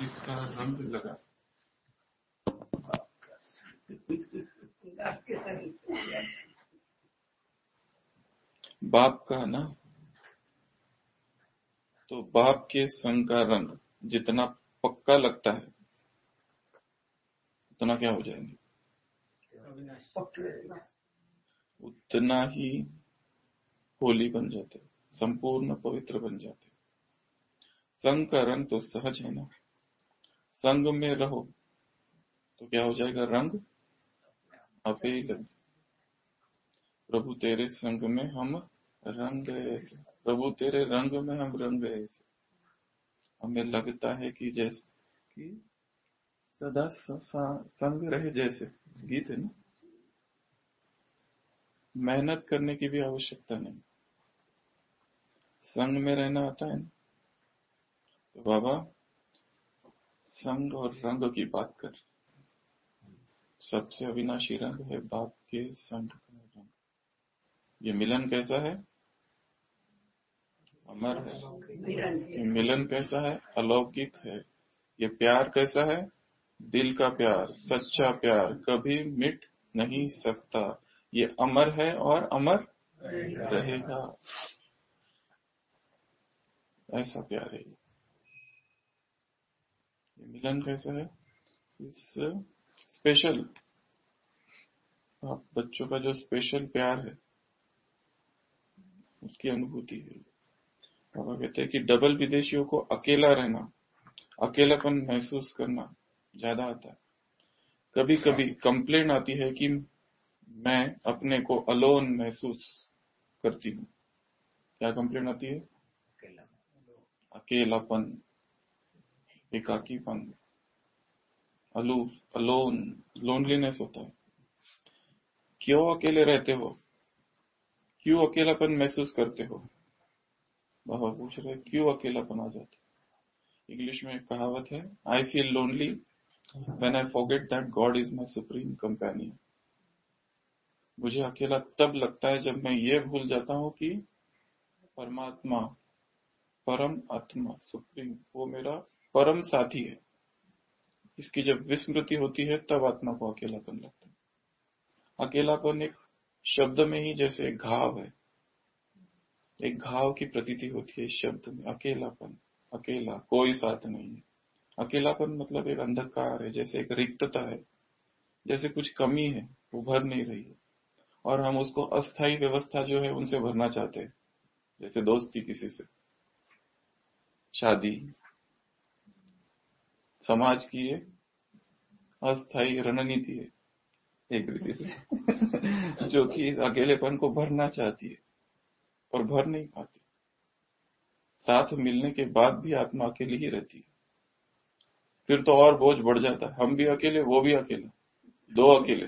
जिसका रंग लगा। बाप का ना, तो बाप के संग का रंग जितना पक्का लगता है उतना क्या हो जाएंगे, उतना ही होली बन जाते, संपूर्ण पवित्र बन जाते। संग का रंग तो सहज है ना, संग में रहो तो क्या हो जाएगा, रंग आपे ही लगे। प्रभु तेरे संग में हम रंग गए ऐसे, प्रभु तेरे रंग में हम रंग गए ऐसे। हमें लगता है कि जैसे कि सदा संग रहे, जैसे गीत है ना। मेहनत करने की भी आवश्यकता नहीं, संग में रहना आता है ना। तो बाबा संग और रंग की बात कर, सबसे अविनाशी रंग है बाप के संग का रंग। ये मिलन कैसा है, अमर है। ये मिलन कैसा है, अलौकिक है। ये प्यार कैसा है, दिल का प्यार, सच्चा प्यार, कभी मिट नहीं सकता। ये अमर है और अमर रहेगा। ऐसा प्यार है ये मिलन कैसा है, इस स्पेशल, आप बच्चों का जो स्पेशल प्यार है उसकी अनुभूति है। बाबा कहते हैं कि डबल विदेशियों को अकेला रहना, अकेलापन महसूस करना ज्यादा आता है। कभी कभी कंप्लेन आती है कि मैं अपने को अलोन महसूस करती हूँ। क्या कंप्लेन आती है, अकेलापन, एकाकीपन, अलूफ, अलोन, लोनलीनेस होता है। क्यों अकेले रहते हो, क्यों अकेलापन महसूस करते हो। बाबा पूछ रहे क्यों अकेलापन आ जाता है। इंग्लिश में एक कहावत है, I feel lonely when I forget that God is my supreme companion. मुझे अकेला तब लगता है जब मैं ये भूल जाता हूँ कि परमात्मा, परम आत्मा, सुप्रीम, वो मेरा परम साथी है। इसकी जब विस्मृति होती है तब आत्मा को अकेलापन लगता है। अकेलापन एक शब्द में ही जैसे एक घाव है, एक घाव की प्रतीति होती है इस शब्द में। अकेलापन, अकेला, कोई साथ नहीं है। अकेलापन मतलब एक अंधकार है, जैसे एक रिक्तता है, जैसे कुछ कमी है, वो भर नहीं रही है और हम उसको अस्थायी व्यवस्था जो है उनसे भरना चाहते हैं। जैसे दोस्ती किसी से, शादी, समाज की ये अस्थायी रणनीति है एक रीति से जो कि इस अकेलेपन को भरना चाहती है और भर नहीं पाती। साथ मिलने के बाद भी आत्मा अकेली ही रहती है। फिर तो और बोझ बढ़ जाता है, हम भी अकेले, वो भी अकेला, दो अकेले,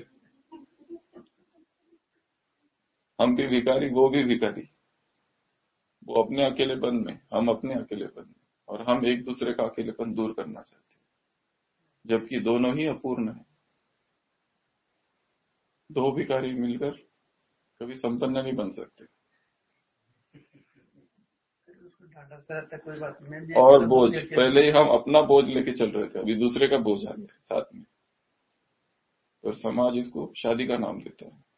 हम भी भिखारी, वो भी भिखारी। वो अपने अकेलेपन में, हम अपने अकेलेपन में, और हम एक दूसरे का अकेलेपन दूर करना चाहते हैं, जबकि दोनों ही अपूर्ण है। दो भिखारी मिलकर कभी संपन्न नहीं बन सकते। और बोझ, पहले ही हम अपना बोझ लेके चल रहे थे, अभी दूसरे का बोझ आ गया साथ में। और समाज इसको शादी का नाम देता है।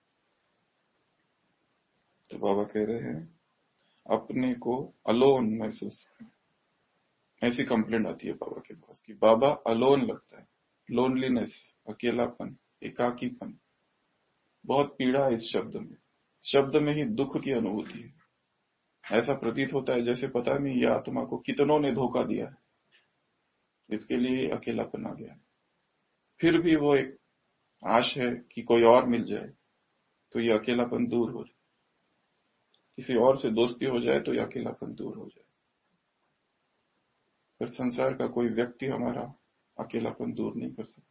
तो बाबा कह रहे हैं अपने को अलोन महसूस, ऐसी कंप्लेंट आती है बाबा के पास कि बाबा अलोन लगता है। लोनलीनेस, अकेलापन, एकाकीपन, बहुत पीड़ा है इस शब्द में। शब्द में ही दुख की अनुभूति है। ऐसा प्रतीत होता है जैसे पता नहीं ये आत्मा को कितनों ने धोखा दिया है, इसके लिए अकेलापन आ गया है। फिर भी वो एक आश है कि कोई और मिल जाए तो ये अकेलापन दूर हो जाए, किसी और से दोस्ती हो जाए तो ये अकेलापन दूर हो जाए। पर संसार का कोई व्यक्ति हमारा अकेलापन दूर नहीं कर सकता।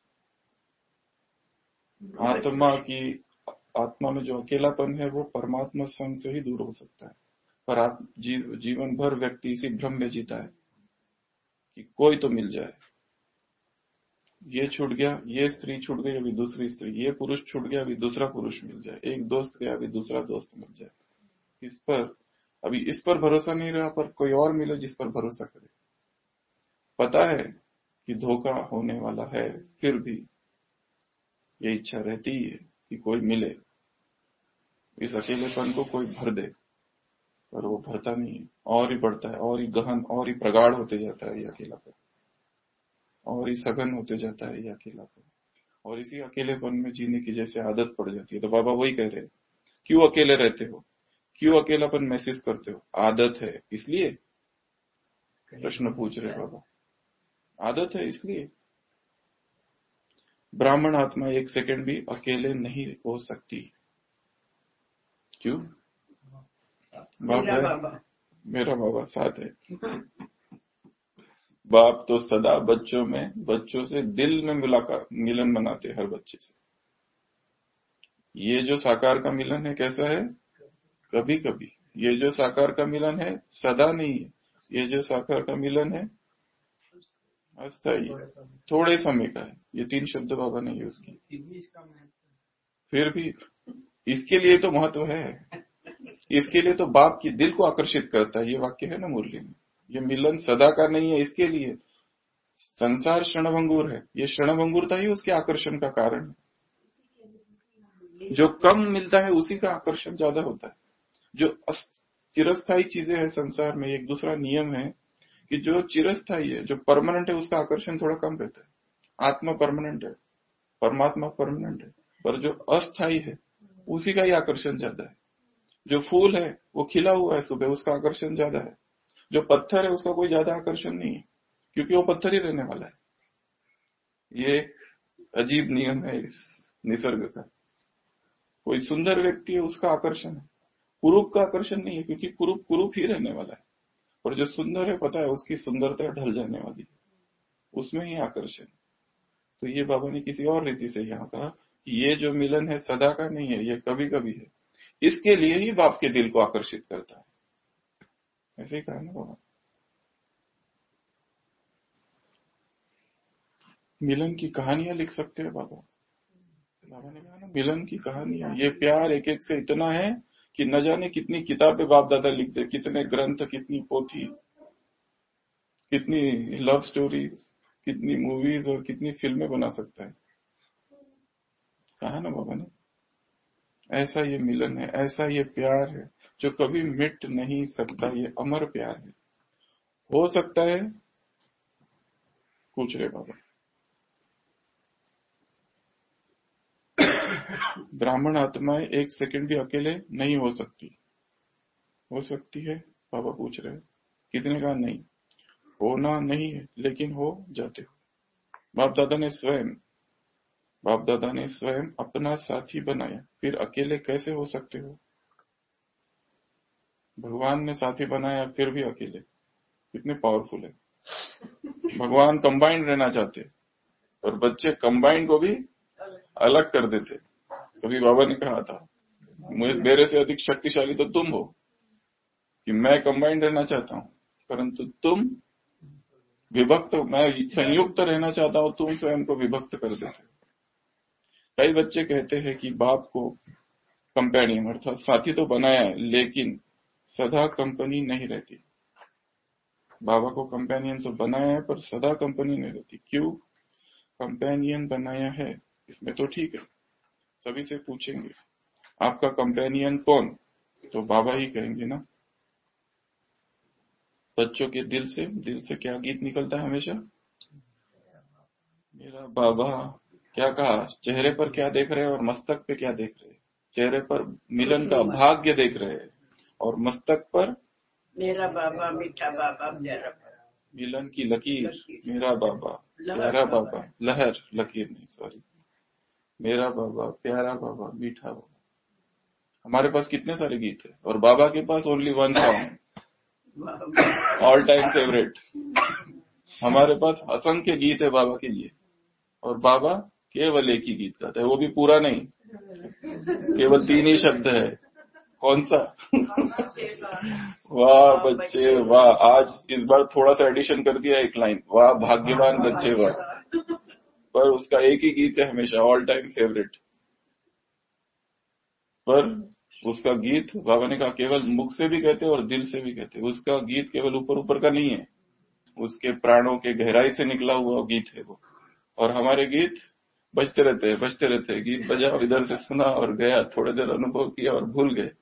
आत्मा में जो अकेलापन है वो परमात्मा संग से ही दूर हो सकता है। पर जीवन भर व्यक्ति इसी भ्रम में जीता है कि कोई तो मिल जाए, ये छूट गया, ये स्त्री छूट गई, अभी दूसरी स्त्री, ये पुरुष छूट गया, अभी दूसरा पुरुष मिल जाए, एक दोस्त गया, अभी दूसरा दोस्त मिल जाए। इस पर अभी इस पर भरोसा नहीं रहा, पर कोई और मिले जिस पर भरोसा करे। पता है कि धोखा होने वाला है, फिर भी ये इच्छा रहती है कि कोई मिले, इस अकेलेपन को कोई भर दे, पर वो भरता नहीं है, और ही बढ़ता है, और ही गहन, और ही प्रगाढ़ होते जाता है ये अकेलापन, और ही सघन होते जाता है ये अकेलापन, और इसी अकेलेपन में जीने की जैसे आदत पड़ जाती है। तो बाबा वही कह रहे हैं, क्यों अकेले रहते हो, क्यों अकेलापन महसूस करते हो? आदत है इसलिए प्रश्न पूछ रहे बाबा, आदत है इसलिए। ब्राह्मण आत्मा एक सेकंड भी अकेले नहीं हो सकती। क्यों? बाप है, मेरा बाबा साथ है। बाप तो सदा बच्चों में, बच्चों से दिल में मुलाकात, मिलन बनाते हर बच्चे से। ये जो साकार का मिलन है कैसा है? कभी कभी। ये जो साकार का मिलन है सदा नहीं है। ये जो साकार का मिलन है अस्थायी, थोड़े समय का है। ये 3 शब्द बाबा ने यूज किए। फिर भी इसके लिए तो महत्व है, इसके लिए तो बाप की दिल को आकर्षित करता है। ये वाक्य है ना मुरली में, ये मिलन सदा का नहीं है। इसके लिए संसार क्षणभंगुर है, ये क्षणभंगुरता ही उसके आकर्षण का कारण है। जो कम मिलता है उसी का आकर्षण ज्यादा होता है। जो चिरस्थायी चीजें हैं संसार में, एक दूसरा नियम है कि जो चिरस्थायी है, जो परमानेंट है, उसका आकर्षण थोड़ा कम रहता है। आत्मा परमानेंट है, परमात्मा परमानेंट है, पर जो अस्थायी है उसी का ही आकर्षण ज्यादा है। जो फूल है वो खिला हुआ है सुबह, उसका आकर्षण ज्यादा है। जो पत्थर है उसका कोई ज्यादा आकर्षण नहीं है, क्योंकि वो पत्थर ही रहने वाला है। ये अजीब नियम है इस निसर्ग का। कोई सुंदर व्यक्ति है उसका आकर्षण है, कुरूप का आकर्षण नहीं है, क्योंकि कुरूप कुरूप ही रहने वाला है। और जो सुंदर है पता है उसकी सुंदरता ढल जाने वाली है, उसमें ही आकर्षण। तो ये बाबा ने किसी और रीति से यहाँ कहा कि ये जो मिलन है सदा का नहीं है, ये कभी कभी है। इसके लिए ही बाप के दिल को आकर्षित करता है। ऐसे ही कहा ना बाबा। मिलन की कहानियां लिख सकते हैं बाबा। बाबा ने कहा ना मिलन की कहानियां, ये प्यार एक एक से इतना है कि न जाने कितनी किताबें बाप दादा लिख दे, कितने ग्रंथ, कितनी पोथी, कितनी लव स्टोरीज, कितनी मूवीज और कितनी फिल्में बना सकता है। कहा ना बाबा ने, ऐसा ये मिलन है, ऐसा ये प्यार है जो कभी मिट नहीं सकता। ये अमर प्यार है। हो सकता है? पूछ रहे बाबा। ब्राह्मण आत्माएं एक सेकंड भी अकेले नहीं हो सकती। हो सकती है? बाबा पूछ रहे हैं। किसी ने कहा नहीं, होना नहीं है, लेकिन हो जाते हो। बाप दादा ने स्वयं अपना साथी बनाया, फिर अकेले कैसे हो सकते हो? भगवान ने साथी बनाया फिर भी अकेले, कितने पावरफुल है। भगवान कंबाइंड रहना चाहते, और बच्चे कंबाइंड को भी अलग कर देते। कभी बाबा ने कहा था, मेरे से अधिक शक्तिशाली तो तुम हो, कि मैं कंबाइंड रहना चाहता हूं, परंतु तुम विभक्त, मैं संयुक्त रहना चाहता हूं, तुम स्वयं को विभक्त कर देते। कई बच्चे कहते हैं कि बाप को कंपेनियन अर्थात साथी तो बनाया है, लेकिन सदा कंपनी नहीं रहती। बाबा को कंपेनियन तो बनाया है, पर सदा कंपनी नहीं रहती। क्यों? कंपेनियन बनाया है इसमें तो ठीक है, सभी से पूछेंगे आपका कंपेनियन कौन, तो बाबा ही कहेंगे ना। बच्चों के दिल से क्या गीत निकलता है हमेशा? मेरा बाबा। क्या कहा? चेहरे पर क्या देख रहे हैं और मस्तक पे क्या देख रहे हैं? चेहरे पर मिलन का भाग्य देख रहे हैं, और मस्तक पर मेरा बाबा मीठा बाबा प्यारा बाबा, मिलन की लकीर। मेरा बाबा प्यारा बाबा, लहर, लकीर नहीं, सॉरी। मेरा बाबा प्यारा बाबा मीठा बाबा। हमारे पास कितने सारे गीत है, और बाबा के पास only one song, all time favourite. हमारे पास असंख्य गीत है बाबा के लिए, और बाबा केवल एक ही गीत गाता है, वो भी पूरा नहीं, केवल 3 ही शब्द है। कौन सा? वाह बच्चे वाह। आज इस बार थोड़ा सा एडिशन कर दिया, एक लाइन, वाह भाग्यवान बच्चे वाह। पर उसका एक ही गीत है हमेशा, ऑल टाइम फेवरेट। पर उसका गीत बाबा ने कहा केवल मुख से भी कहते और दिल से भी कहते। उसका गीत केवल ऊपर ऊपर का नहीं है, उसके प्राणों के गहराई से निकला हुआ गीत है वो। और हमारे गीत बजते रहते हैं। गीत बजा, इधर से सुना और गया, थोड़ी देर अनुभव किया और भूल गए।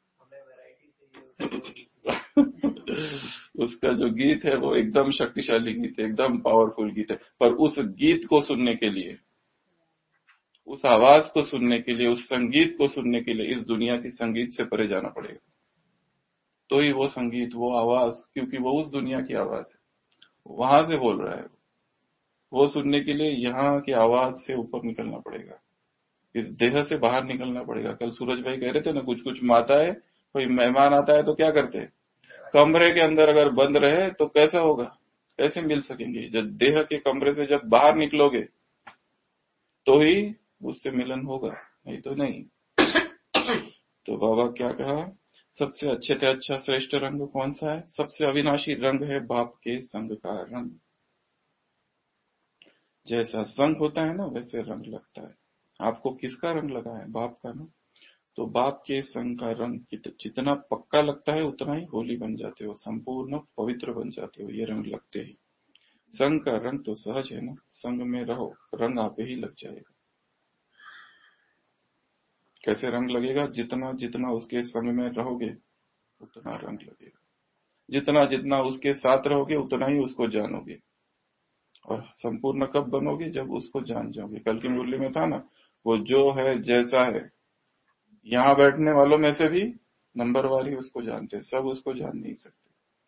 उसका जो गीत है वो एकदम शक्तिशाली गीत है, एकदम पावरफुल गीत है। पर उस गीत को सुनने के लिए, उस आवाज को सुनने के लिए, उस संगीत को सुनने के लिए इस दुनिया की संगीत से परे जाना पड़ेगा। तो ही वो संगीत, वो आवाज, क्योंकि वो उस दुनिया की आवाज है, वहां से बोल रहा है, वो सुनने के लिए यहाँ की आवाज से ऊपर निकलना पड़ेगा, इस देह से बाहर निकलना पड़ेगा। कल सूरज भाई कह रहे थे ना, कुछ कुछ माताएं, कोई मेहमान आता है तो क्या करते हैं, कमरे के अंदर अगर बंद रहे तो कैसा होगा, कैसे मिल सकेंगे। जब देह के कमरे से जब बाहर निकलोगे तो ही उससे मिलन होगा, नहीं तो नहीं। तो बाबा क्या कहा, सबसे अच्छे से अच्छा श्रेष्ठ रंग कौन सा है? सबसे अविनाशी रंग है बाप के संग का रंग। जैसा संग होता है ना वैसे रंग लगता है। आपको किसका रंग लगा है? बाप का ना। तो बाप के संग का रंग जितना पक्का लगता है उतना ही होली बन जाते हो, संपूर्ण पवित्र बन जाते हो, ये रंग लगते ही। संग का रंग तो सहज है ना, संग में रहो, रंग आपे ही लग जाएगा। कैसे रंग लगेगा? जितना जितना उसके संग में रहोगे उतना रंग लगेगा, जितना जितना उसके साथ रहोगे उतना ही उसको जानोगे। और संपूर्ण कब बनोगे? जब उसको जान जाओगे। कल की मुरली में था ना, वो जो है जैसा है, यहाँ बैठने वालों में से भी नंबरवार ही उसको जानते हैं, सब उसको जान नहीं सकते।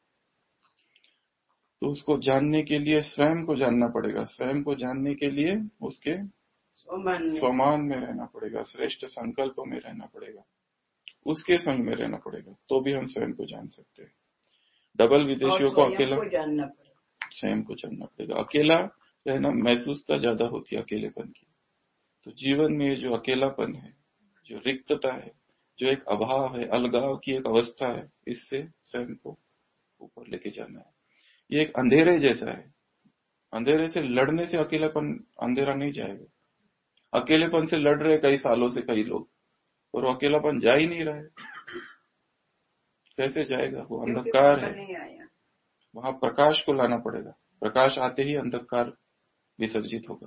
तो उसको जानने के लिए स्वयं को जानना पड़ेगा, स्वयं को जानने के लिए उसके स्वमान में रहना पड़ेगा, श्रेष्ठ संकल्प में रहना पड़ेगा, उसके संग में रहना पड़ेगा, तो भी हम स्वयं को जान सकते हैं। डबल विदेशियों को अकेला स्वयं को जानना पड़ेगा। अकेला रहना महसूसता ज्यादा होती है अकेलेपन की। तो जीवन में जो अकेलापन है, जो रिक्तता है, जो एक अभाव है, अलगाव की एक अवस्था है, इससे स्वयं को ऊपर लेके जाना है। ये एक अंधेरे जैसा है, अंधेरे से लड़ने से अकेलापन, अंधेरा नहीं जाएगा। अकेलेपन से लड़ रहे कई सालों से कई लोग, और वो अकेलापन जा ही नहीं रहा है, कैसे जाएगा? वो अंधकार है, वहां प्रकाश को लाना पड़ेगा। प्रकाश आते ही अंधकार विसर्जित होगा।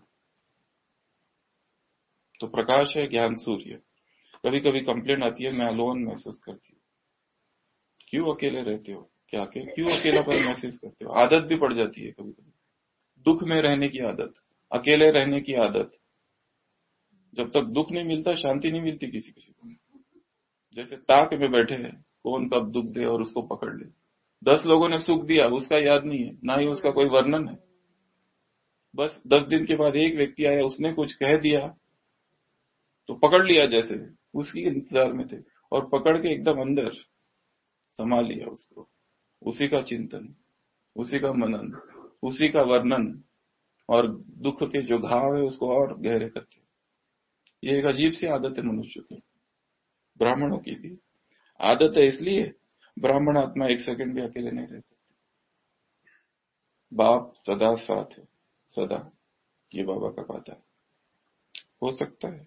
तो प्रकाश है ज्ञान सूर्य। कभी कभी कंप्लेंट आती है, मैं अलोन महसूस करती हूँ। क्यों अकेले रहते हो? क्या क्यों अकेलापन महसूस करते हो? आदत भी पड़ जाती है कभी कभी, दुख में रहने की आदत, अकेले रहने की आदत। जब तक दुख नहीं मिलता शांति नहीं मिलती किसी किसी को। जैसे ताक में बैठे हैं, कौन कब दुख दे और उसको पकड़ ले। 10 लोगों ने सुख दिया, उसका याद नहीं है, ना ही उसका कोई वर्णन है। बस 10 दिन के बाद एक व्यक्ति आया, उसने कुछ कह दिया तो पकड़ लिया, जैसे उसकी इंतजार में थे, और पकड़ के एकदम अंदर समा लिया उसको। उसी का चिंतन, उसी का मनन, उसी का वर्णन, और दुख के जो घाव है उसको और गहरे करते। ये एक अजीब सी आदत है मनुष्य की, ब्राह्मणों की भी आदत है। इसलिए ब्राह्मण आत्मा एक सेकंड भी अकेले नहीं रह सकती। बाप सदा साथ है, सदा। ये बाबा का बात है। हो सकता है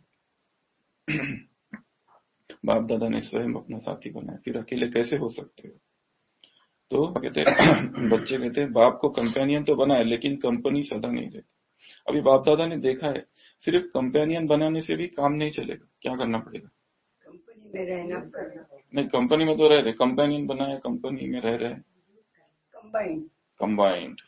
बाप दादा ने स्वयं अपना साथी बनाया, फिर अकेले कैसे हो सकते हो? तो कहते बच्चे कहते हैं बाप को कंपेनियन तो बनाए, लेकिन कंपनी सदा नहीं रहती। अभी बाप दादा ने देखा है, सिर्फ कंपेनियन बनाने से भी काम नहीं चलेगा। क्या करना पड़ेगा? कंपनी में रहना पड़ेगा। नहीं, कंपनी में तो रह रहे, कंपेनियन बनाया, कंपनी में रह रहे, कंबाइंड।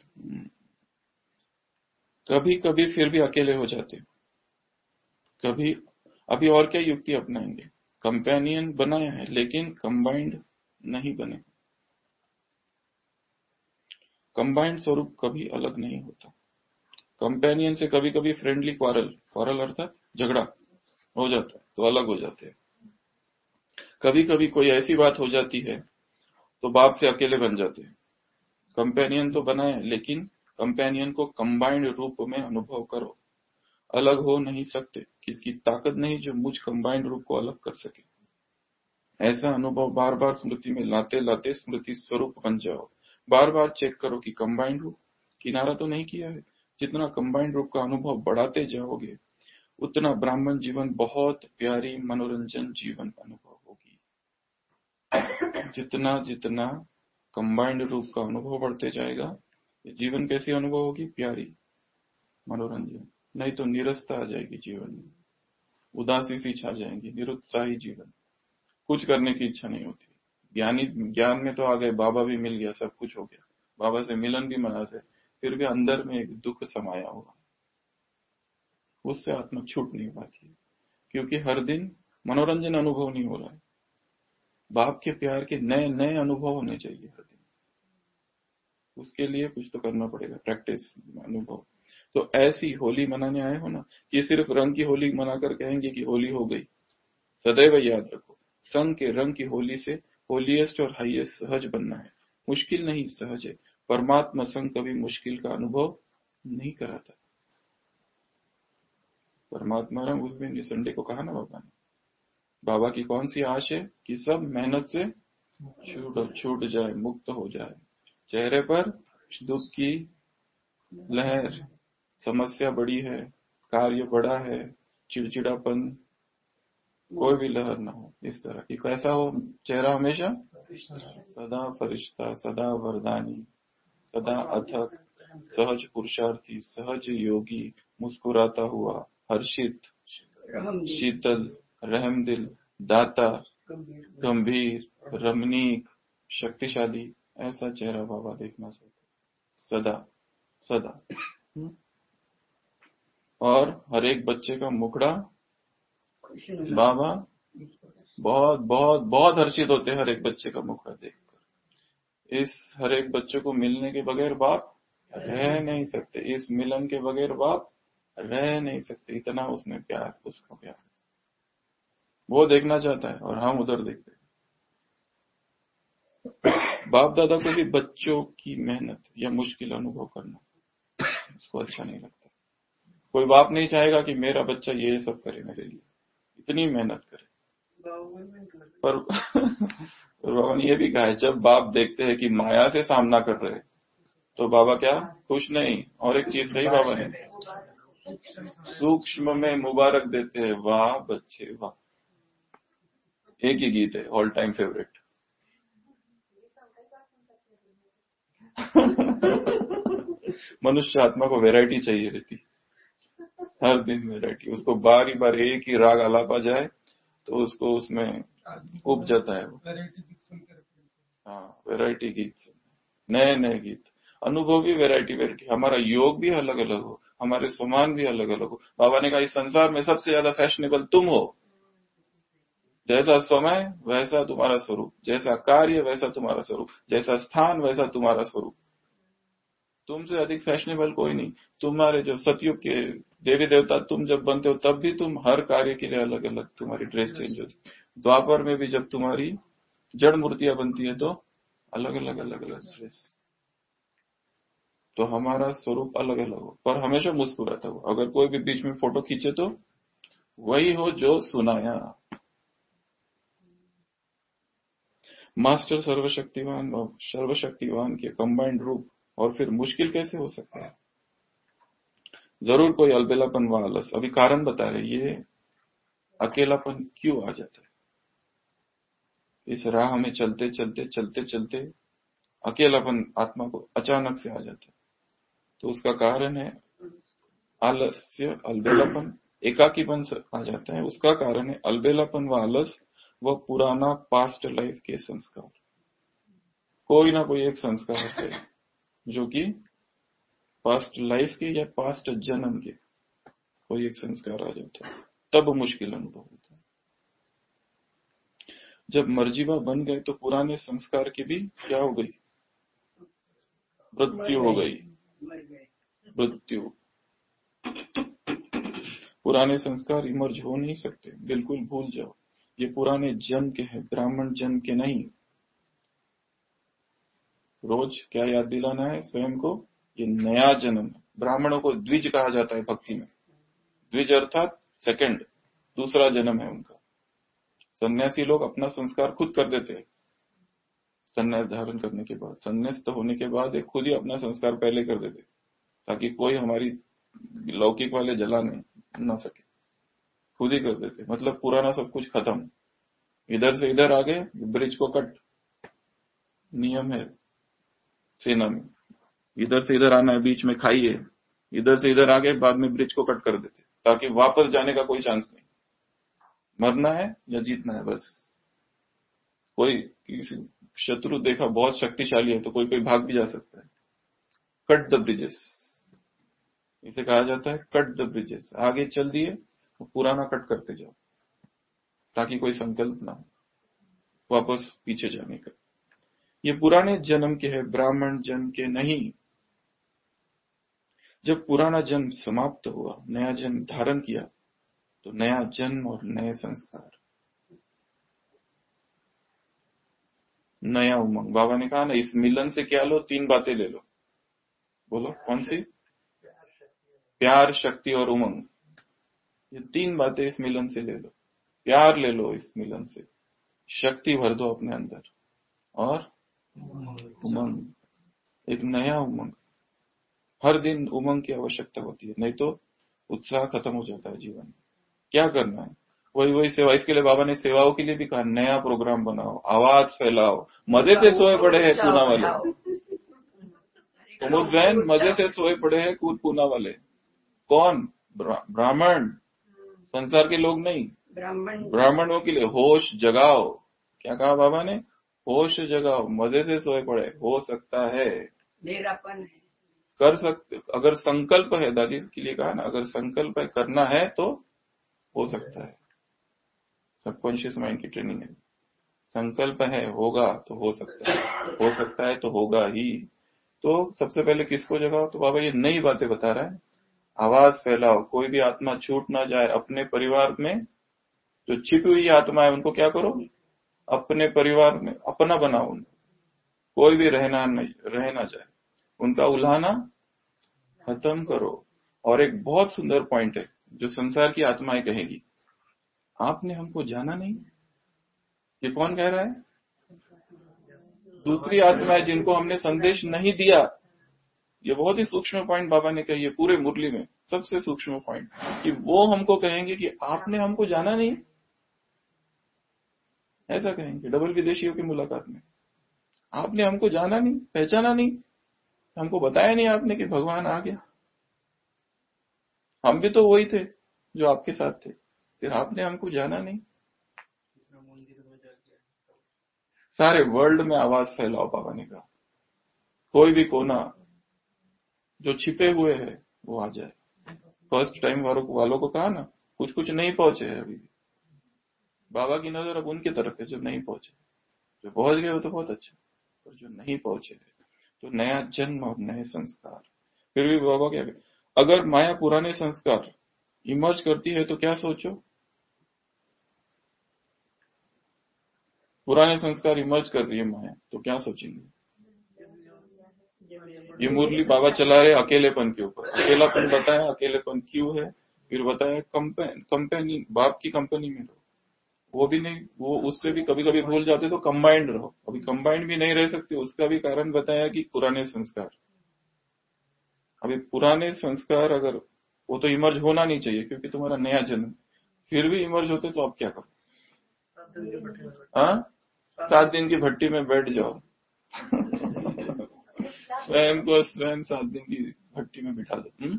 कभी कभी फिर भी अकेले हो जाते, कभी। अभी और क्या युक्ति अपनाएंगे? कंपेनियन बनाया है लेकिन कंबाइंड नहीं बने। कंबाइंड स्वरूप कभी अलग नहीं होता। कंपेनियन से कभी कभी फ्रेंडली क्वारल अर्थात झगड़ा हो जाता है तो अलग हो जाते हैं। कभी कभी कोई ऐसी बात हो जाती है तो बाप से अकेले बन जाते हैं। कंपेनियन तो बनाए, लेकिन कंपेनियन को कंबाइंड रूप में अनुभव करो। अलग हो नहीं सकते, किसकी ताकत नहीं जो मुझ कंबाइंड रूप को अलग कर सके। ऐसा अनुभव बार बार स्मृति में लाते लाते स्मृति स्वरूप बन जाओ। बार बार चेक करो कि कंबाइंड रूप किनारा तो नहीं किया है। जितना कंबाइंड रूप का अनुभव बढ़ाते जाओगे उतना ब्राह्मण जीवन बहुत प्यारी मनोरंजन जीवन अनुभव होगी। जितना जितना कंबाइंड रूप का अनुभव बढ़ते जाएगा ये जीवन कैसी अनुभव होगी? प्यारी, मनोरंजन। नहीं तो नीरसता आ जाएगी जीवन में, उदासी सी छा जाएंगी, निरुत्साही जीवन, कुछ करने की इच्छा नहीं होती। ज्ञान में तो आ गए, बाबा भी मिल गया, सब कुछ हो गया, बाबा से मिलन भी मना रहे, फिर भी अंदर में एक दुख समाया हुआ, उससे आत्मा छूट नहीं पाती है, क्योंकि हर दिन मनोरंजन अनुभव नहीं हो रहा है। बाप के प्यार के नए नए अनुभव होने चाहिए हर दिन, उसके लिए कुछ तो करना पड़ेगा, प्रैक्टिस, अनुभव। तो ऐसी होली मनाने आए हो ना, कि सिर्फ रंग की होली मनाकर कहेंगे कि होली हो गई। सदैव याद रखो, संग के रंग की होली से होलीएस्ट और हाईएस्ट सहज बनना है। मुश्किल नहीं, सहज है। परमात्मा संग कभी मुश्किल का अनुभव नहीं कराता। परमात्मा रंग उस दिन संडे को कहा ना बाबा ने, बाबा की कौन सी आश है? कि सब मेहनत से छूट जाए, मुक्त हो जाए। चेहरे पर दुख की लहर, समस्या बड़ी है, कार्य बड़ा है, चिड़चिड़ापन, कोई भी लहर ना हो इस तरह की। कैसा हो चेहरा? हमेशा सदा फरिश्ता, सदा वरदानी, सदा अथक, सहज पुरुषार्थी, सहज योगी, मुस्कुराता हुआ, हर्षित, शीतल, रहमदिल, दाता, गंभीर, रमणीक, शक्तिशाली, ऐसा चेहरा बाबा देखना चाहते, सदा सदा। और हर एक बच्चे का मुखड़ा, बाबा बहुत बहुत बहुत हर्षित होते हैं हर एक बच्चे का मुखड़ा देखकर। इस हर एक बच्चे को मिलने के बगैर बाप रह नहीं सकते, इस मिलन के बगैर बाप रह नहीं सकते, इतना उसने प्यार, उसका प्यार वो देखना चाहता है और हम उधर देखते हैं। बाप दादा को भी बच्चों की मेहनत या मुश्किल अनुभव करना उसको अच्छा नहीं लगता। कोई बाप नहीं चाहेगा कि मेरा बच्चा ये सब करे मेरे लिए, इतनी मेहनत करे। पर बाबा ने ये भी कहा है, जब बाप देखते हैं कि माया से सामना कर रहे, तो बाबा क्या खुश नहीं। और एक चीज कही बाबा ने, सूक्ष्म में मुबारक देते हैं, वाह बच्चे वाह। एक ही गीत है ऑल टाइम फेवरेट। मनुष्य आत्मा को वैरायटी चाहिए रहती, हर दिन वैरायटी। उसको बार बार एक ही राग आलापा जाए तो उसको उसमें उब जाता है वो। हाँ, वैरायटी गीत, नए नए गीत, अनुभव भी वैरायटी। हमारा योग भी अलग अलग हो, हमारे सामान भी अलग अलग हो। बाबा ने कहा इस संसार में सबसे ज्यादा फैशनेबल तुम हो। जैसा समय वैसा तुम्हारा स्वरूप, जैसा कार्य वैसा तुम्हारा स्वरूप, जैसा स्थान वैसा तुम्हारा स्वरूप। तुमसे अधिक फैशनेबल कोई नहीं। तुम्हारे जो सतयुग के देवी देवता तुम जब बनते हो तब भी तुम हर कार्य के लिए अलग अलग तुम्हारी ड्रेस चेंज होती। द्वापर में भी जब तुम्हारी जड़ मूर्तियां बनती है तो अलग अलग ड्रेस। तो हमारा स्वरूप अलग अलग हो, पर हमेशा मुस्कुराता हो। अगर कोई भी बीच में फोटो खींचे तो वही हो जो सुनाया। मास्टर सर्वशक्तिवान के कंबाइंड रूप, और फिर मुश्किल कैसे हो सकता है? जरूर कोई अलबेलापन व आलस। अभी कारण बता रहे, ये अकेलापन क्यों आ जाता है? इस राह में चलते चलते अकेलापन आत्मा को अचानक से आ जाता है। तो उसका कारण है आलस्य, अलबेलापन, एकाकीपन आ जाता है। उसका कारण है अलबेलापन व आलस व पुराना पास्ट लाइफ के संस्कार। कोई ना कोई एक संस्कार है जो कि पास्ट लाइफ के या पास्ट जन्म के कोई एक संस्कार आ जाता है, तब मुश्किल अनुभव होता है। जब मर्जीवा बन गए तो पुराने संस्कार की भी क्या हो गई? मृत्यु हो गई। मृत्यु। पुराने संस्कार इमर्ज हो नहीं सकते, बिल्कुल भूल जाओ। ये पुराने जन्म के हैं, ब्राह्मण जन्म के नहीं। रोज क्या याद दिलाना है स्वयं को? ये नया जन्म है। ब्राह्मणों को द्विज कहा जाता है भक्ति में। द्विज अर्थात सेकंड, दूसरा जन्म है उनका। सन्यासी लोग अपना संस्कार खुद कर देते हैं। संन्यास धारण करने के बाद, संन्यास्त होने के बाद एक खुद ही अपना संस्कार पहले कर देते, ताकि कोई हमारी लौकिक वाले जलाने ना सके। खुद ही कर देते, मतलब पुराना सब कुछ खत्म। इधर से इधर आ गए, ब्रिज को कट, नियम है सेना में। इधर से इधर आना है, बीच में खाई है, इधर से इधर आगे बाद में ब्रिज को कट कर देते ताकि वापस जाने का कोई चांस नहीं। मरना है या जीतना है बस। कोई किसी शत्रु देखा बहुत शक्तिशाली है तो कोई कोई भाग भी जा सकता है। कट द ब्रिजेस, इसे कहा जाता है कट द ब्रिजेस। आगे चल दिए तो पुराना कट करते जाओ ताकि कोई संकल्प ना हो वापस पीछे जाने का। ये पुराने जन्म के है, ब्राह्मण जन्म के नहीं। जब पुराना जन्म समाप्त हुआ, नया जन्म धारण किया, तो नया जन्म और नए संस्कार, नया उमंग। बाबा ने कहा ना, इस मिलन से क्या लो? 3 बातें ले लो। बोलो कौन सी? प्यार, शक्ति और उमंग। ये 3 बातें इस मिलन से ले लो। प्यार ले लो इस मिलन से, शक्ति भर दो अपने अंदर, और उमंग, एक नया उमंग। हर दिन उमंग की आवश्यकता होती है, नहीं तो उत्साह खत्म हो जाता है जीवन में। क्या करना है? वही सेवा। इसके लिए बाबा ने सेवाओं के लिए भी कहा, नया प्रोग्राम बनाओ, आवाज फैलाओ। मजे से सोए पड़े हैं पूना वाले, कुमुद बहन, मजे से सोए पड़े हैं पूना वाले। कौन? ब्राह्मण, संसार के लोग नहीं, ब्राह्मणों के लिए। होश जगाओ। क्या कहा बाबा ने? होश जगाओ, मजे से सोए पड़े। हो सकता है, मेरापन है, कर सकते, अगर संकल्प है। दादी के लिए कहा ना, अगर संकल्प है, करना है तो हो सकता है। सबकॉन्शियस माइंड की ट्रेनिंग है। संकल्प है, होगा तो हो सकता है, हो सकता है तो होगा ही। तो सबसे पहले किसको जगाओ? तो बाबा ये नई बातें बता रहा है। आवाज फैलाओ, कोई भी आत्मा छूट ना जाए। अपने परिवार में जो छिपी हुई आत्मा है उनको क्या करो? अपने परिवार में अपना बनाओ उनको। कोई भी रह ना जाए, उनका उल्हाना खत्म करो। और एक बहुत सुंदर पॉइंट है जो संसार की आत्माएं कहेगी, आपने हमको जाना नहीं। ये कौन कह रहा है? दूसरी आत्माएं जिनको हमने संदेश नहीं दिया। ये बहुत ही सूक्ष्म पॉइंट बाबा ने कही है पूरे मुरली में, सबसे सूक्ष्म पॉइंट, कि वो हमको कहेंगे कि आपने हमको जाना नहीं। ऐसा कहेंगे डबल विदेशियों की मुलाकात में, आपने हमको जाना नहीं, पहचाना नहीं, हमको बताया नहीं आपने कि भगवान आ गया। हम भी तो वही थे जो आपके साथ थे, फिर आपने हमको जाना नहीं। सारे वर्ल्ड में आवाज फैलाओ, बाबा ने कहा। कोई भी कोना जो छिपे हुए है वो आ जाए। फर्स्ट टाइम वालों को कहा ना, कुछ कुछ नहीं पहुंचे है अभी भी। बाबा की नजर अब उनकी तरफ है जो नहीं पहुंचे। जो पहुंच गए वो तो बहुत अच्छा, और जो नहीं पहुंचे तो नया जन्म और नए संस्कार। फिर भी बाबा क्या, अगर माया पुराने संस्कार इमर्ज करती है तो क्या सोचो? पुराने संस्कार इमर्ज कर रही है माया, तो क्या सोचेंगे? ये मुरली बाबा चला रहे अकेलेपन के ऊपर। अकेलापन बताया, अकेलेपन क्यों है, फिर बताया कंपेनी, बाप की कंपनी में रहो। वो भी नहीं, वो उससे भी कभी कभी भूल जाते तो कंबाइंड रहो। अभी कंबाइंड भी नहीं रह सकते, उसका भी कारण बताया कि पुराने संस्कार। अभी पुराने संस्कार अगर, वो तो इमर्ज होना नहीं चाहिए क्योंकि तुम्हारा नया जन्म, फिर भी इमर्ज होते तो आप क्या करो? हाँ, 7 दिन की भट्टी में बैठ जाओ। स्वयं को स्वयं 7 दिन की भट्टी में बिठा दो।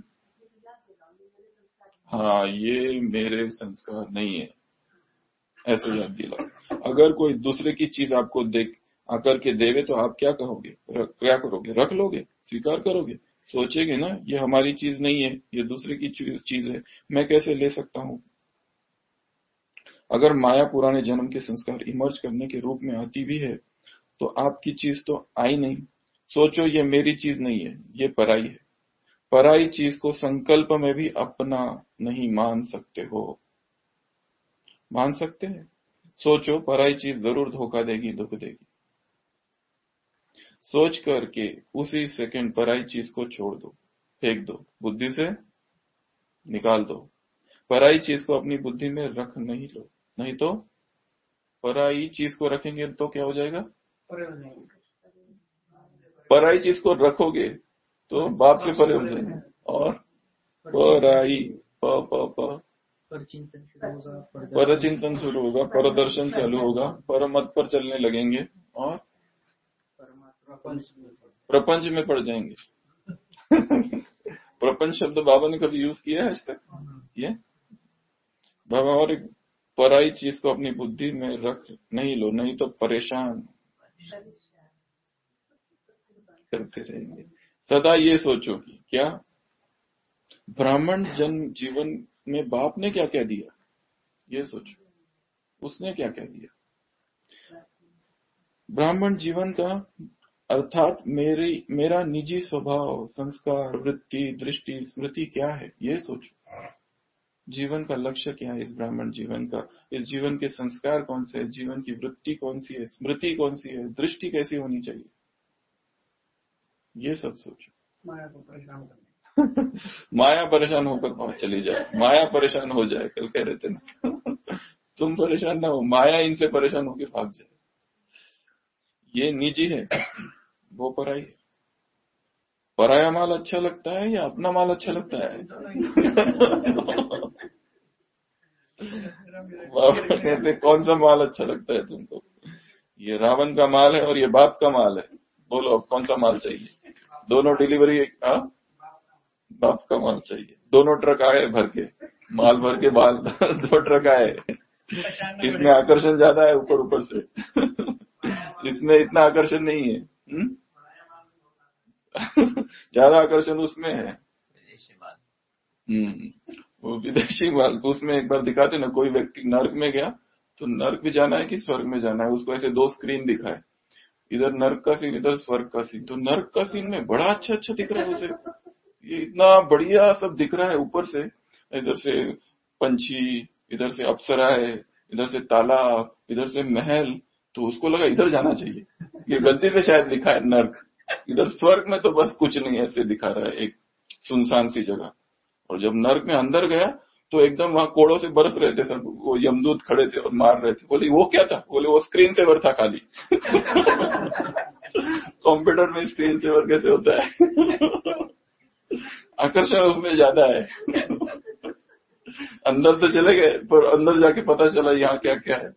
हाँ, ये मेरे संस्कार नहीं है, ऐसे याद दिलाओ। अगर कोई दूसरे की चीज आपको देख आकर के देवे तो आप क्या कहोगे? क्या करोगे? रख लोगे? स्वीकार करोगे? सोचेंगे ना, ये हमारी चीज नहीं है, ये दूसरे की चीज है, मैं कैसे ले सकता हूं? अगर माया पुराने जन्म के संस्कार इमर्ज करने के रूप में आती भी है तो आपकी चीज तो आई नहीं। सोचो ये मेरी चीज नहीं है, ये पराई है। पराई चीज को संकल्प में भी अपना नहीं मान सकते हो। मान सकते हैं? सोचो, पराई चीज जरूर धोखा देगी, दुख देगी। सोच करके उसी सेकंड पराई चीज को छोड़ दो, फेंक दो, बुद्धि से निकाल दो। पराई चीज को अपनी बुद्धि में रख नहीं लो, नहीं तो पराई चीज को रखेंगे तो क्या हो जाएगा? पराई चीज को रखोगे तो बाप से परे हो जाएंगे। और पराई परचिंतन शुरू होगा, परदर्शन चालू होगा, परमत पर चलने लगेंगे और प्रपंच में पड़ जाएंगे। प्रपंच शब्द बाबा ने कभी यूज किया है आज तक? ये बाबा और एक पराई चीज को अपनी बुद्धि में रख नहीं लो, नहीं तो परेशान करते रहेंगे। सदा ये सोचो कि क्या ब्राह्मण जन्म जीवन में बाप ने क्या क्या दिया, ये सोचो, उसने क्या क्या दिया। ब्राह्मण जीवन का अर्थात मेरा निजी स्वभाव, संस्कार, वृत्ति, दृष्टि, स्मृति क्या है, ये सोचो। जीवन का लक्ष्य क्या है इस ब्राह्मण जीवन का, इस जीवन के संस्कार कौन से है, जीवन की वृत्ति कौन सी है, स्मृति कौन सी है, दृष्टि कैसी होनी चाहिए, ये सब सोचो। माया को परेशान करने माया परेशान होकर पहुंच चली जाए, माया परेशान हो जाए, कल कह रहे थे ना तुम परेशान ना हो, माया इनसे परेशान होकर भाग जाए। ये निजी है, वो पराई है। पराया माल अच्छा लगता है या अपना माल अच्छा लगता है? बाबा कहते कौन सा माल अच्छा लगता है तुमको? ये रावण का माल है और ये बाप का माल है, बोलो अब कौन सा माल चाहिए? दोनों डिलीवरी बाप का माल चाहिए। दोनों ट्रक आए भर के, माल भर के बाल दो ट्रक आए। इसमें आकर्षण ज्यादा है ऊपर ऊपर से इसमें इतना आकर्षण नहीं है। ज्यादा आकर्षण उसमें है। वो विदेशी माल। उसमें एक बार दिखाते ना, कोई व्यक्ति नर्क में गया तो नर्क भी जाना है कि स्वर्ग में जाना है, उसको ऐसे दो स्क्रीन दिखाए, इधर नर्क का सीन, इधर स्वर्ग का सीन। तो नर्क का सीन में बड़ा अच्छा अच्छा दिख रहा है उसे, ये इतना बढ़िया सब दिख रहा है ऊपर से, इधर से पंछी, इधर से अप्सराएं, इधर से तालाब, इधर से महल। तो उसको लगा इधर जाना चाहिए, ये गलती से शायद लिखा है नर्क। इधर स्वर्ग में तो बस कुछ नहीं, ऐसे दिखा रहा है एक सुनसान सी जगह। और जब नर्क में अंदर गया तो एकदम वहां कोड़ों से बरस रहे थे सब, वो यमदूत खड़े थे और मार रहे थे। बोले वो क्या था? बोले वो स्क्रीन सेवर था खाली कंप्यूटर में स्क्रीन सेवर कैसे होता है आकर्षण उसमें ज्यादा है अंदर तो चले गए पर अंदर जाके पता चला यहाँ क्या क्या है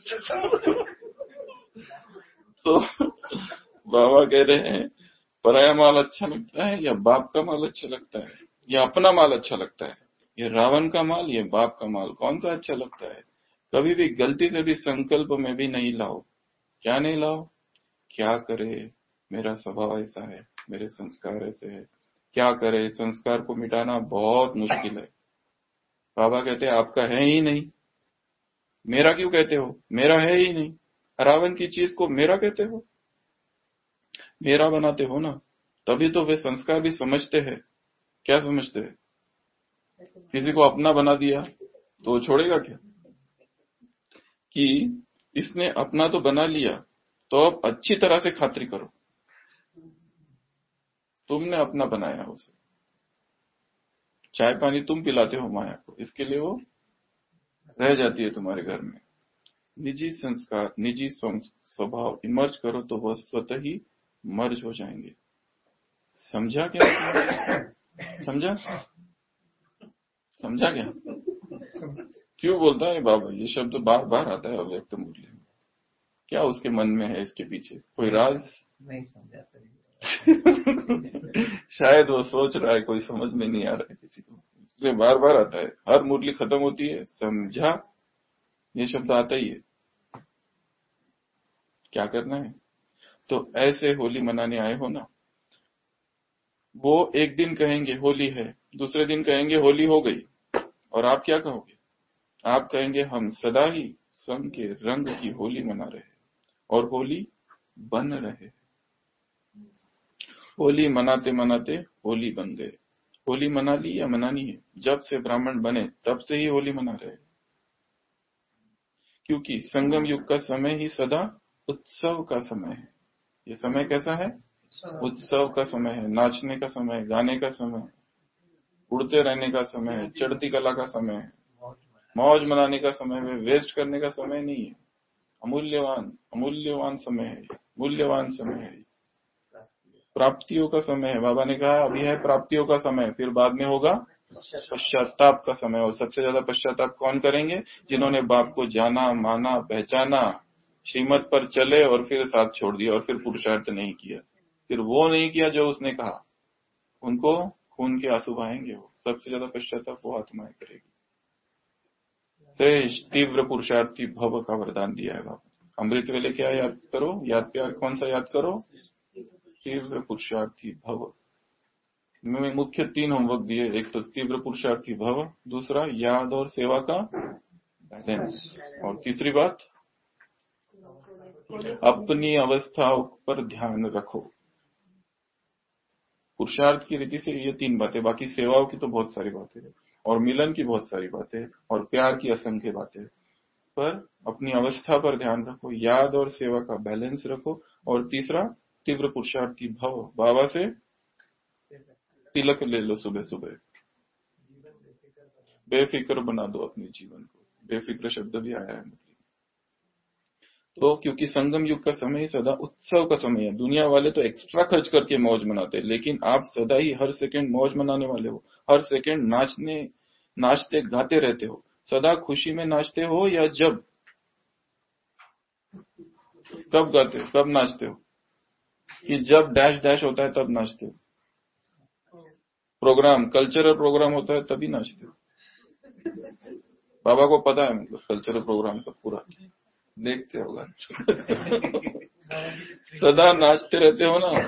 तो बाबा कह रहे हैं पराया माल अच्छा लगता है या बाप का माल अच्छा लगता है, या अपना माल अच्छा लगता है? ये रावण का माल, ये बाप का माल, कौन सा अच्छा लगता है? कभी भी गलती से भी संकल्प में भी नहीं लाओ। क्या नहीं लाओ? क्या करे, मेरा स्वभाव ऐसा है, मेरे संस्कार ऐसे है, क्या करे? संस्कार को मिटाना बहुत मुश्किल है। बाबा कहते हैं आपका है ही नहीं, मेरा क्यों कहते हो? मेरा है ही नहीं। रावण की चीज को मेरा कहते हो, मेरा बनाते हो ना, तभी तो वे संस्कार भी समझते हैं। क्या समझते हैं? किसी को अपना बना दिया तो छोड़ेगा क्या? कि इसने अपना तो बना लिया तो अब अच्छी तरह से खातिरी करो, तुमने अपना बनाया उसे। चाय पानी तुम पिलाते हो माया को, इसके लिए वो रह जाती है तुम्हारे घर में। निजी संस्कार, निजी स्वभाव इमर्ज करो तो वह स्वतः ही मर्ज हो जाएंगे। समझा क्या? समझा? समझा क्या? क्यों बोलता है बाबा ये शब्द बार बार आता है अव्यक्त मुरली में? क्या उसके मन में है, इसके पीछे कोई राज? नहीं समझा शायद वो सोच रहा है कोई समझ में नहीं आ रहा है किसी को, इसलिए बार बार आता है। हर मुरली खत्म होती है समझा, ये शब्द आता ही है। क्या करना है? तो ऐसे होली मनाने आए हो ना, वो एक दिन कहेंगे होली है, दूसरे दिन कहेंगे होली हो गई, और आप क्या कहोगे? आप कहेंगे हम सदा ही संग के रंग की होली मना रहे हैं और होली बन रहे हैं। होली मनाते मनाते होली बन गए। होली मना ली या मनानी है? जब से ब्राह्मण बने तब से ही होली मना रहे हैं, क्योंकि संगम युग का समय ही सदा उत्सव का समय है। ये समय कैसा है? उत्सव का समय है, नाचने का समय है, गाने का समय है, उड़ते रहने का समय है, चढ़ती कला का समय है, मौज मनाने का समय है, वेस्ट करने का समय नहीं है। अमूल्यवान समय है, मूल्यवान समय है, प्राप्तियों का समय है। बाबा ने कहा अभी है प्राप्तियों का समय, फिर बाद में होगा पश्चाताप का समय। और सबसे ज्यादा पश्चाताप कौन करेंगे? जिन्होंने बाप को जाना, माना, पहचाना, श्रीमत पर चले और फिर साथ छोड़ दिया और फिर पुरुषार्थ नहीं किया, फिर वो नहीं किया जो उसने कहा। उनको खून के आंसू बहाएंगे। वो सबसे ज्यादा पश्चाताप वो आत्माएं करेगी। श्रेष्ठ तीव्र पुरुषार्थी भव का वरदान दिया है बाबा। अमृत वेले क्या याद करो, याद प्यार कौन सा याद करो? तीव्र पुरुषार्थी भव में मुख्य 3 होमवर्क दिए। एक तो तीव्र पुरुषार्थी भव, दूसरा याद और सेवा का बैलेंस, और तीसरी बात अपनी अवस्थाओं पर ध्यान रखो। पुरुषार्थ की रीति से ये 3 बातें, बाकी सेवाओं की तो बहुत सारी बातें हैं, और मिलन की बहुत सारी बातें, और प्यार की असंख्य बातें, पर अपनी अवस्था पर ध्यान रखो, याद और सेवा का बैलेंस रखो, और तीसरा तीव्र पुरुषार्थी भव। बाबा से तिलक ले लो सुबह सुबह, बेफिक्र बना दो अपने जीवन को। बेफिक्र शब्द भी आया है। तो क्योंकि संगम युग का समय सदा उत्सव का समय है। दुनिया वाले तो एक्स्ट्रा खर्च करके मौज मनाते हैं, लेकिन आप सदा ही हर सेकंड मौज मनाने वाले हो। हर सेकंड नाचते गाते रहते हो। सदा खुशी में नाचते हो, या जब कब गाते हो, कब नाचते हो? कि जब डैश डैश होता है तब नाचते हो। प्रोग्राम, कल्चरल प्रोग्राम होता है तभी नाचते हो। बाबा को पता है, मतलब कल्चरल प्रोग्राम का पूरा देखते होगा। सदा नाचते रहते हो ना।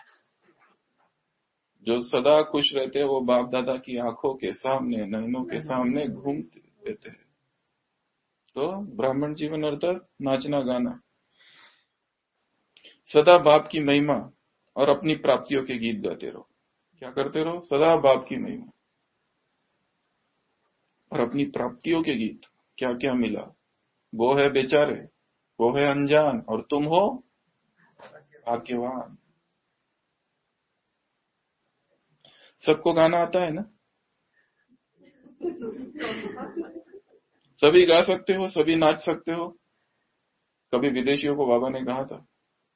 जो सदा खुश रहते हैं वो बाप दादा की आंखों के सामने, नयनों के सामने घूमते रहते हैं। तो ब्राह्मण जीवन अर्थात नाचना गाना। सदा बाप की महिमा और अपनी प्राप्तियों के गीत गाते रहो। क्या करते रहो? सदा बाप की महिमा और अपनी प्राप्तियों के गीत। क्या क्या मिला, वो है बेचारे, वो है अनजान, और तुम हो भाग्यवान। सबको गाना आता है ना? सभी गा सकते हो, सभी नाच सकते हो। कभी विदेशियों को बाबा ने कहा था,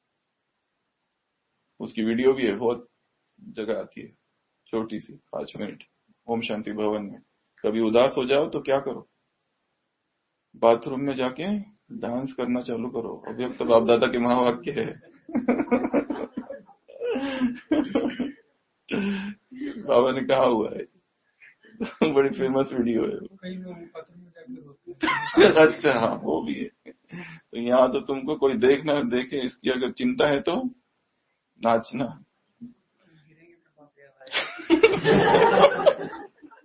उसकी वीडियो भी है, बहुत जगह आती है, छोटी सी 5 मिनट, ओम शांति भवन में। कभी उदास हो जाओ तो क्या करो? बाथरूम में जाके डांस करना चालू करो। अव्यक्त तो बाप दादा के महावाक्य है। बाबा ने कहा हुआ है। बड़ी फेमस वीडियो है। कई लोग बाथरूम में जाके रोते हैं। अच्छा, हाँ, वो भी है। तो यहाँ तो तुमको कोई देखना देखे, इसकी अगर चिंता है तो नाचना। गिरेंगे तो बाप याद आएगा।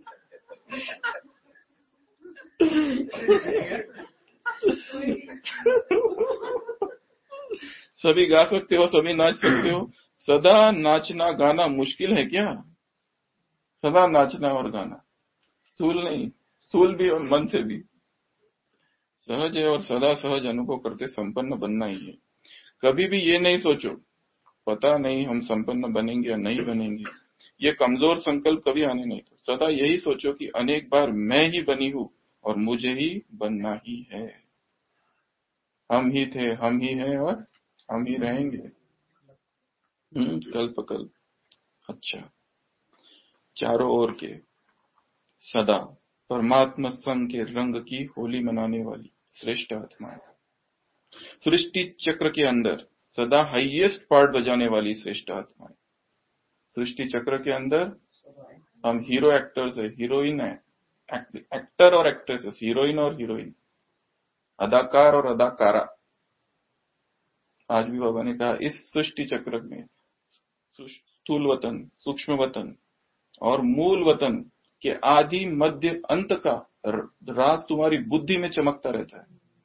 सभी गा सकते हो, सभी नाच सकते हो। सदा नाचना गाना मुश्किल है क्या? सदा नाचना और गाना स्थूल नहीं, स्थूल भी और मन से भी सहज है, और सदा सहज अनुभव करते संपन्न बनना ही है। कभी भी ये नहीं सोचो पता नहीं हम संपन्न बनेंगे या नहीं बनेंगे। ये कमजोर संकल्प कभी आने नहीं दो। सदा यही सोचो कि अनेक बार मैं ही बनी हूं और मुझे ही बनना ही है। हम ही थे, हम ही हैं, और हम ही रहेंगे। कल्प कल्प। अच्छा, चारों ओर के सदा परमात्मा संग के रंग की होली मनाने वाली श्रेष्ठ आत्माएं, सृष्टि चक्र के अंदर सदा हाईएस्ट पार्ट बजाने वाली श्रेष्ठ आत्माएं। सृष्टि चक्र के अंदर हम हीरो एक्टर्स है, हीरोइन है, एक्टर और एक्ट्रेसेस, हीरोइन और हीरोइन, अदाकार और अदाकारा। आज भी बाबा ने कहा इस सृष्टि चक्र में स्थूल वतन, सूक्ष्म वतन और मूल वतन के आदि मध्य अंत का राज तुम्हारी बुद्धि में चमकता रहता है।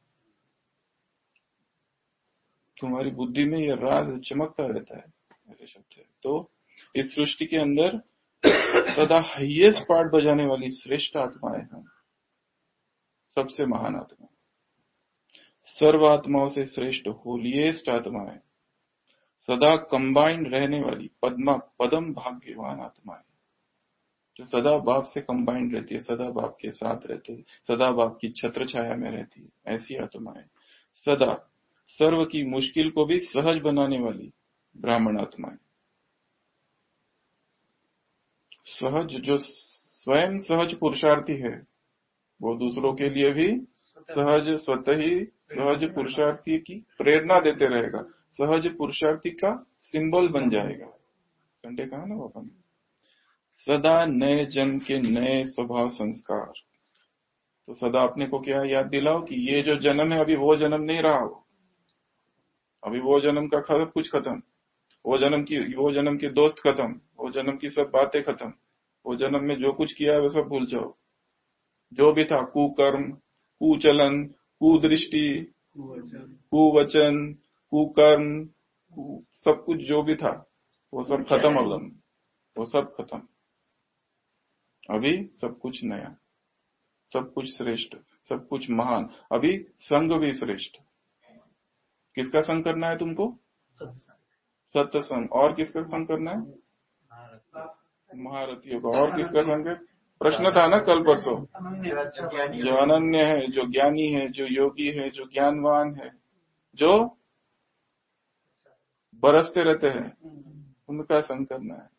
तुम्हारी बुद्धि में यह राज चमकता रहता है, ऐसे शब्द है। तो इस सृष्टि के अंदर सदा हाईएस्ट पार्ट बजाने वाली श्रेष्ठ आत्माएं हैं, सबसे महान आत्मा, सर्व आत्माओं से श्रेष्ठ होलिएस्ट आत्माएं, सदा कंबाइंड रहने वाली पदम भाग्यवान आत्माएं, जो सदा बाप से कंबाइंड रहती है, सदा बाप के साथ रहती है, सदा बाप की छत्र छाया में रहती है, ऐसी आत्माएं। सदा सर्व की मुश्किल को भी सहज बनाने वाली ब्राह्मण आत्माएं। सहज, जो स्वयं सहज पुरुषार्थी है, वो दूसरों के लिए भी सहज, स्वतः ही सहज पुरुषार्थी की प्रेरणा देते रहेगा, सहज पुरुषार्थी का सिंबल बन जाएगा। घंटे कहा ना पापा ने, सदा नए जन्म के नए स्वभाव संस्कार। तो सदा अपने को क्या याद दिलाओ कि ये जो जन्म है अभी वो जन्म नहीं रहा हो, अभी वो जन्म का सब कुछ खत्म, वो जन्म के दोस्त खत्म, वो जन्म की सब बातें खत्म, वो जन्म में जो कुछ किया है वो सब भूल जाओ। जो भी था, कुकर्म, कुचलन, कुदृष्टि, कुवचन, कुकर्म, सब कुछ जो भी था वो सब खत्म हो गया, वो सब खत्म। अभी सब कुछ नया, सब कुछ श्रेष्ठ, सब कुछ महान। अभी संग भी श्रेष्ठ। किसका संग करना है तुमको? सत्संग। और किसका संग करना है? महारथियों का। और किसका संग है? प्रश्न था ना कल परसों, जो अनन्य है, जो ज्ञानी है, जो योगी है, जो ज्ञानवान है, जो बरसते रहते हैं, उनका संग करना है।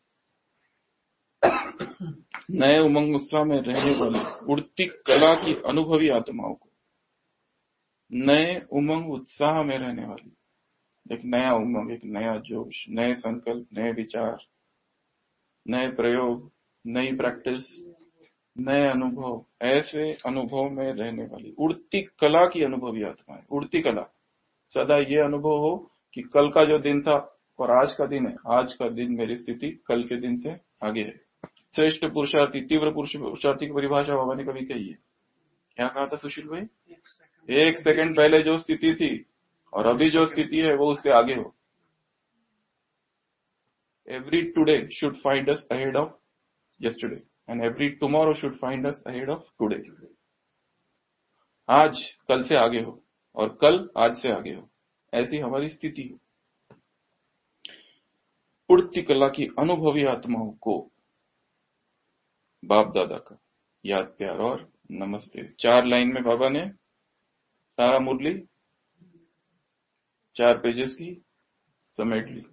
नए उमंग उत्साह में रहने वाली उड़ती कला की अनुभवी आत्माओं को, नए उमंग उत्साह में रहने वाली, एक नया उमंग, एक नया जोश, नए संकल्प, नए विचार, नए प्रयोग, नई प्रैक्टिस, नए अनुभव, ऐसे अनुभव में रहने वाली उड़ती कला की अनुभवी आत्मा है। उड़ती कला, सदा ये अनुभव हो कि कल का जो दिन था और आज का दिन है, आज का दिन मेरी स्थिति कल के दिन से आगे है। श्रेष्ठ पुरुषार्थी, तीव्र पुरुषार्थी की परिभाषा बाबा ने कभी कही है। क्या कहा था सुशील भाई? 1 सेकंड पहले जो स्थिति थी और अभी जो स्थिति है वो उससे आगे हो। Every today should find us ahead of yesterday and every tomorrow should find us ahead of today। आज कल से आगे हो और कल आज से आगे हो, ऐसी हमारी स्थिति हो। उड़ती कला की अनुभवी आत्माओं को बाप दादा का याद प्यार और नमस्ते। 4 लाइन में बाबा ने सारा मुरली 4 पेजेस की समेट ली।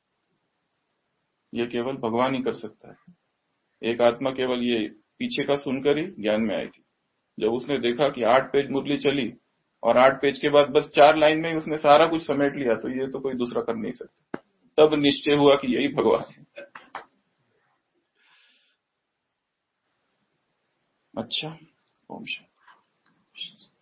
ये केवल भगवान ही कर सकता है। एक आत्मा केवल ये पीछे का सुनकर ही ज्ञान में आई थी। जब उसने देखा कि 8 पेज मुरली चली और 8 पेज के बाद बस 4 लाइन में ही उसने सारा कुछ समेट लिया, तो ये तो कोई दूसरा कर नहीं सकता। तब निश्चय हुआ कि यही भगवान है। अच्छा, ओम शांति।